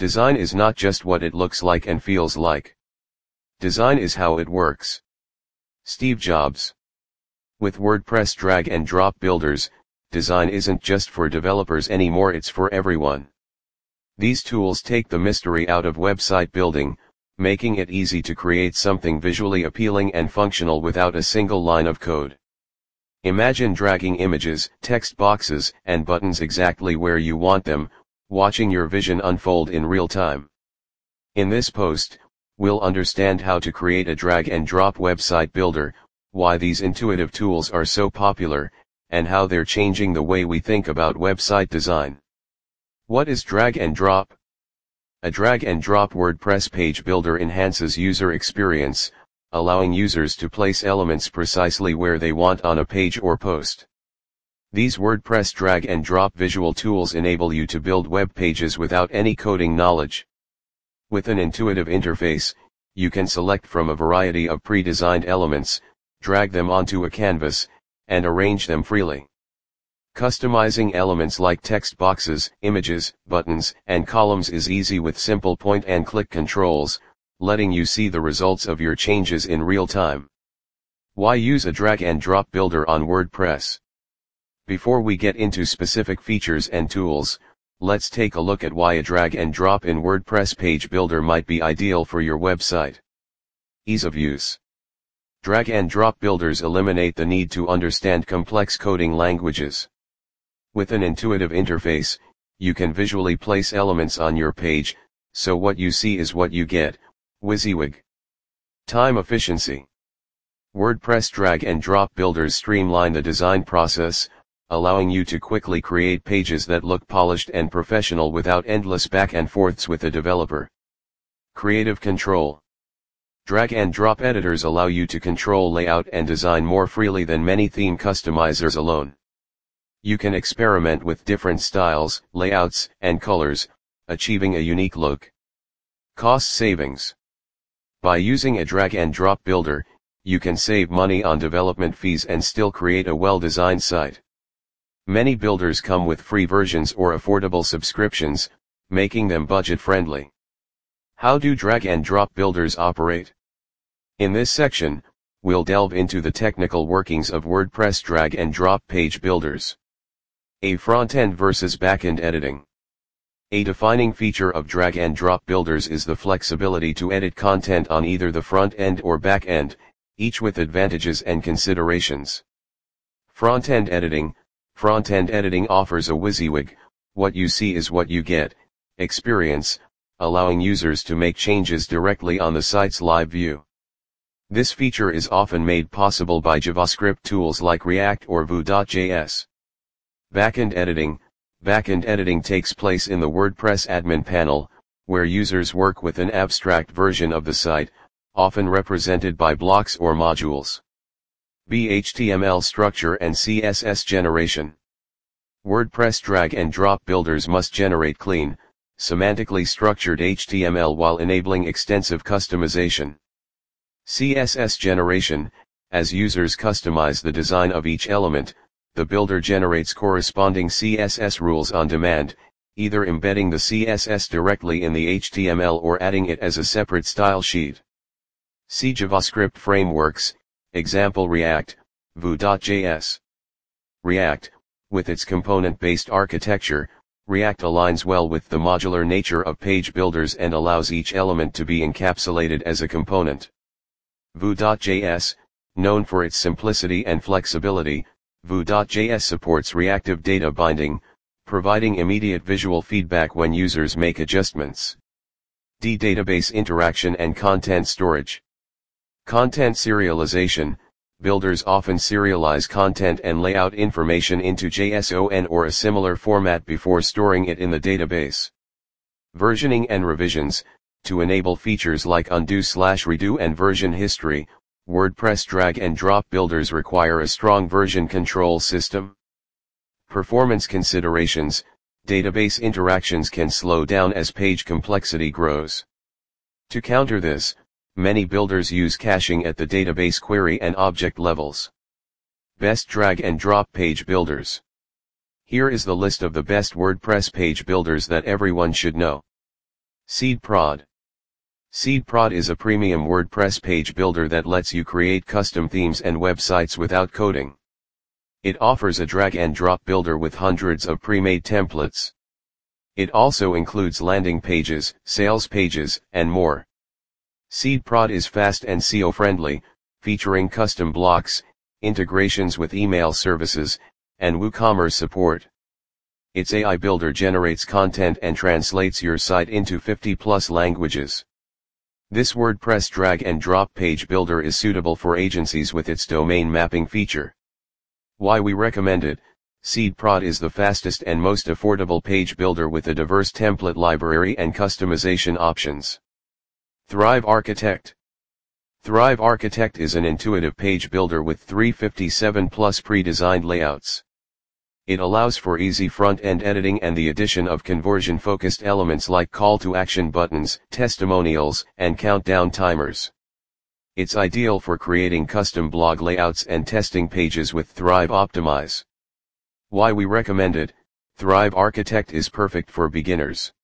Design is not just what it looks like and feels like. Design is how it works. Steve Jobs. With WordPress drag and drop builders, design isn't just for developers anymore, it's for everyone. These tools take the mystery out of website building, making it easy to create something visually appealing and functional without a single line of code. Imagine dragging images, text boxes, and buttons exactly where you want them, watching your vision unfold in real time. In this post, we'll understand how to create a drag and drop website builder, why these intuitive tools are so popular, and how they're changing the way we think about website design. What is drag and drop? A drag and drop WordPress page builder enhances user experience, allowing users to place elements precisely where they want on a page or post. These WordPress drag and drop visual tools enable you to build web pages without any coding knowledge. With an intuitive interface, you can select from a variety of pre-designed elements, drag them onto a canvas, and arrange them freely. Customizing elements like text boxes, images, buttons, and columns is easy with simple point-and-click controls, letting you see the results of your changes in real time. Why use a drag and drop builder on WordPress? Before we get into specific features and tools, let's take a look at why a drag and drop in WordPress page builder might be ideal for your website. Ease of use. Drag and drop builders eliminate the need to understand complex coding languages. With an intuitive interface, you can visually place elements on your page, so what you see is what you get. WYSIWYG. Time efficiency. WordPress drag and drop builders streamline the design process, allowing you to quickly create pages that look polished and professional without endless back and forths with the developer. Creative control. Drag and drop editors allow you to control layout and design more freely than many theme customizers alone. You can experiment with different styles, layouts, and colors, achieving a unique look. Cost savings. By using a drag and drop builder, you can save money on development fees and still create a well-designed site. Many builders come with free versions or affordable subscriptions, making them budget-friendly. How do drag and drop builders operate? In this section, we'll delve into the technical workings of WordPress drag and drop page builders. A front-end versus back-end editing. A defining feature of drag and drop builders is the flexibility to edit content on either the front end or back end, each with advantages and considerations. Front-end editing. Front-end editing offers a WYSIWYG, what you see is what you get, experience, allowing users to make changes directly on the site's live view. This feature is often made possible by JavaScript tools like React or Vue.js. Backend editing. Backend editing takes place in the WordPress admin panel, where users work with an abstract version of the site, often represented by blocks or modules. HTML structure and CSS generation. WordPress drag and drop builders must generate clean, semantically structured HTML while enabling extensive customization. CSS generation. As users customize the design of each element, the builder generates corresponding CSS rules on demand, either embedding the CSS directly in the HTML or adding it as a separate style sheet. See JavaScript frameworks, example React, Vue.js. React, with its component-based architecture, React aligns well with the modular nature of page builders and allows each element to be encapsulated as a component. Vue.js, known for its simplicity and flexibility, Vue.js supports reactive data binding, providing immediate visual feedback when users make adjustments. Database interaction and content storage. Content serialization. Builders often serialize content and layout information into JSON or a similar format before storing it in the database. Versioning and revisions. To enable features like undo/redo and version history, WordPress drag and drop builders require a strong version control system. Performance considerations. Database interactions can slow down as page complexity grows. To counter this, many builders use caching at the database query and object levels. Best drag and drop page builders. Here is the list of the best WordPress page builders that everyone should know. SeedProd. SeedProd is a premium WordPress page builder that lets you create custom themes and websites without coding. It offers a drag-and-drop builder with hundreds of pre-made templates. It also includes landing pages, sales pages, and more. SeedProd is fast and SEO-friendly, featuring custom blocks, integrations with email services, and WooCommerce support. Its AI builder generates content and translates your site into 50+ languages. This WordPress drag-and-drop page builder is suitable for agencies with its domain mapping feature. Why we recommend it: SeedProd is the fastest and most affordable page builder with a diverse template library and customization options. Thrive Architect. Thrive Architect is an intuitive page builder with 357+ pre-designed layouts. It allows for easy front-end editing and the addition of conversion-focused elements like call-to-action buttons, testimonials, and countdown timers. It's ideal for creating custom blog layouts and testing pages with Thrive Optimize. Why we recommend it: Thrive Architect is perfect for beginners.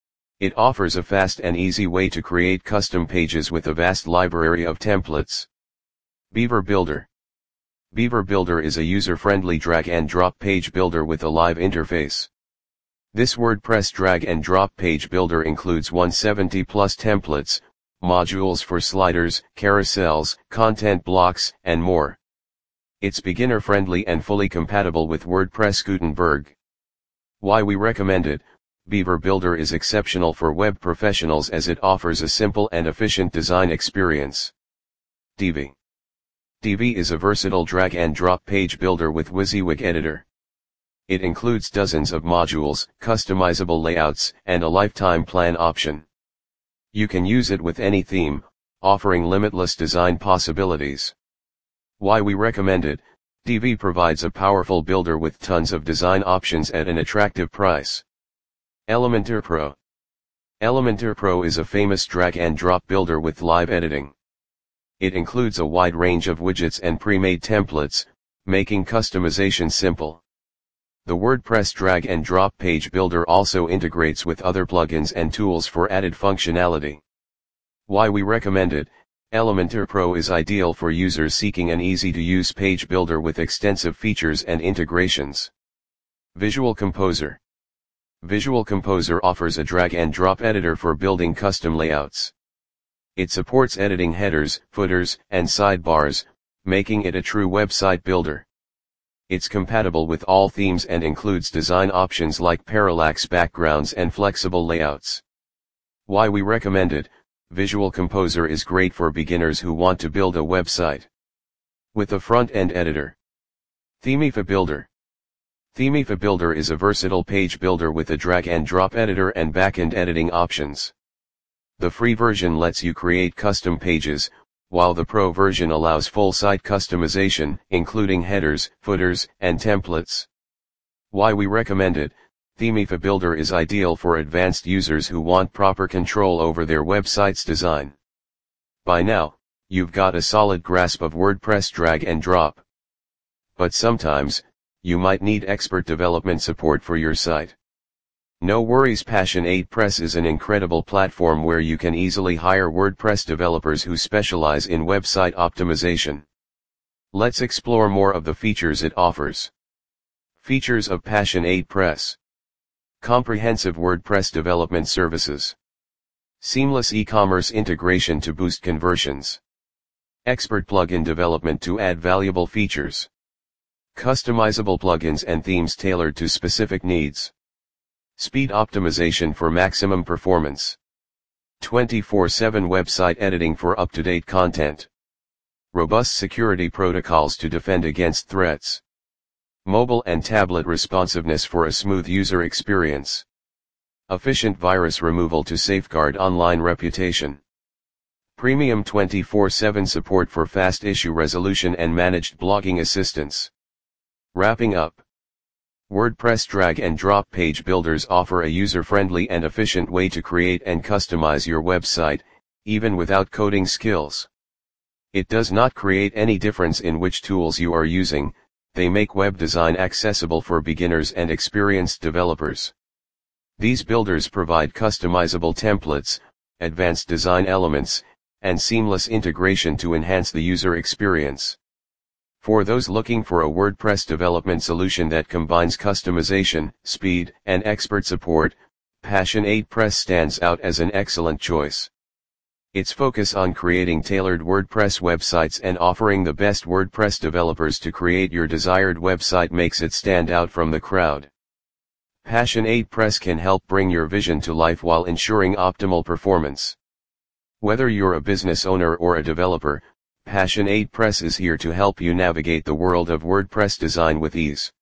It offers a fast and easy way to create custom pages with a vast library of templates. Beaver Builder. Beaver Builder is a user-friendly drag-and-drop page builder with a live interface. This WordPress drag-and-drop page builder includes 170+ templates, modules for sliders, carousels, content blocks, and more. It's beginner-friendly and fully compatible with WordPress Gutenberg. Why we recommend it: Beaver Builder is exceptional for web professionals as it offers a simple and efficient design experience. Divi. Divi is a versatile drag-and-drop page builder with WYSIWYG editor. It includes dozens of modules, customizable layouts, and a lifetime plan option. You can use it with any theme, offering limitless design possibilities. Why we recommend it: Divi provides a powerful builder with tons of design options at an attractive price. Elementor Pro. Elementor Pro is a famous drag-and-drop builder with live editing. It includes a wide range of widgets and pre-made templates, making customization simple. The WordPress drag-and-drop page builder also integrates with other plugins and tools for added functionality. Why we recommend it: Elementor Pro is ideal for users seeking an easy-to-use page builder with extensive features and integrations. Visual Composer. Visual Composer offers a drag-and-drop editor for building custom layouts. It supports editing headers, footers, and sidebars, making it a true website builder. It's compatible with all themes and includes design options like parallax backgrounds and flexible layouts. Why we recommend it: Visual Composer is great for beginners who want to build a website with a front-end editor. Themify Builder. Themify Builder is a versatile page builder with a drag-and-drop editor and back-end editing options. The free version lets you create custom pages, while the Pro version allows full site customization, including headers, footers, and templates. Why we recommend it: Themify Builder is ideal for advanced users who want proper control over their website's design. By now, you've got a solid grasp of WordPress drag and drop. But sometimes, you might need expert development support for your site. No worries, Passion8 Press is an incredible platform where you can easily hire WordPress developers who specialize in website optimization. Let's explore more of the features it offers. Features of Passion8 Press: comprehensive WordPress development services, seamless e-commerce integration to boost conversions, expert plugin development to add valuable features, customizable plugins and themes tailored to specific needs, speed optimization for maximum performance, 24/7 website editing for up-to-date content, robust security protocols to defend against threats, mobile and tablet responsiveness for a smooth user experience, efficient virus removal to safeguard online reputation, premium 24/7 support for fast issue resolution and managed blogging assistance. Wrapping up, WordPress drag and drop page builders offer a user-friendly and efficient way to create and customize your website, even without coding skills. It does not create any difference in which tools you are using, they make web design accessible for beginners and experienced developers. These builders provide customizable templates, advanced design elements, and seamless integration to enhance the user experience. For those looking for a WordPress development solution that combines customization, speed, and expert support, Passion 8 Press stands out as an excellent choice. Its focus on creating tailored WordPress websites and offering the best WordPress developers to create your desired website makes it stand out from the crowd. Passion 8 Press can help bring your vision to life while ensuring optimal performance. Whether you're a business owner or a developer, Passion 8 Press is here to help you navigate the world of WordPress design with ease.